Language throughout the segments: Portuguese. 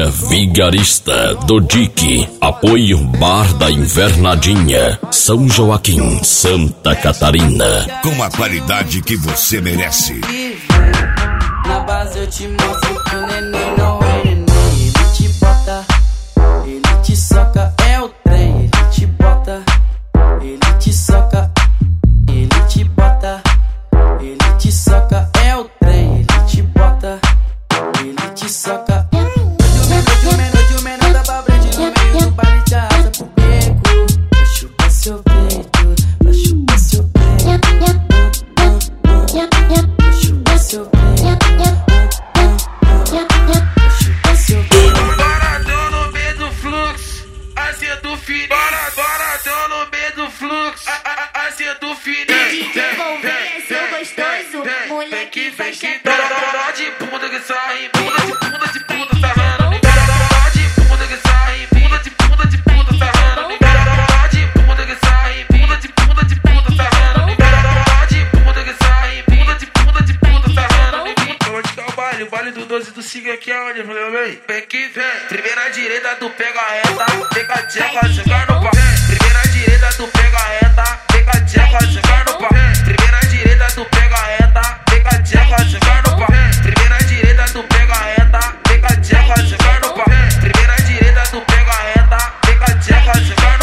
Academia Vigarista do Dique. Apoio Bar da Invernadinha, São Joaquim, Santa Catarina. Com a qualidade que você merece. Na base eu te mostro que o neném não é neném. Ele te bota, ele te soca, é o trem. Ele te bota, ele te soca, ele te bota, ele te soca, é o trem. Ele te bota, ele te soca. Hoje o menor tá pra frente no meio do baile te arrasta pro beco. Pra chupar seu peito, pra chupar seu peito, pra chupar seu peito. Boradão no meio do fluxo, assim do fininho. Boradão no meio do fluxo, assim do fininho. Desenvolver seu gostoso, moleque Vem que faixa dó de bunda que sai, bunda de bunda sarrando. Dó de bunda que sai, bunda de bunda sarrando. Dó de bunda que sai, bunda de bunda sarrando. Dó de bunda que sai, bunda de bunda sarrando. Eu vou te dar o baile do 12 do Siga aqui aonde, meu bem? Vem que vem, primeira direita tu pega a reta, pega a tcheca, jogar no pau. Primeira direita tu pega a reta, pega a tcheca, jogar no pau. Primeira direita tu pega a reta, pega a tcheca, jogar no pau. Primeira direita tu pega a reta, pega a tcheca, jogar no pau. Primeira direita tu pega a reta, pega a tcheca, jogar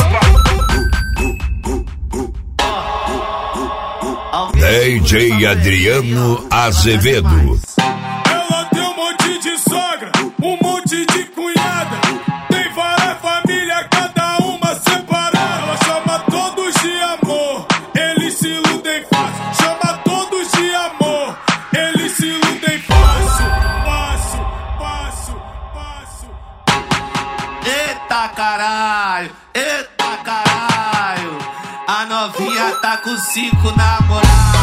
no pau. DJ Adriano Azevedo. Ela tem um monte de sogra, um monte de cunhada. Tem várias famílias, cada uma separada. Ela chama todos de amor, eles se iludem fácil. Chama todos de amor, eles se iludem fácil. Fácil. Eita caralho, a novinha tá com 5 namorados.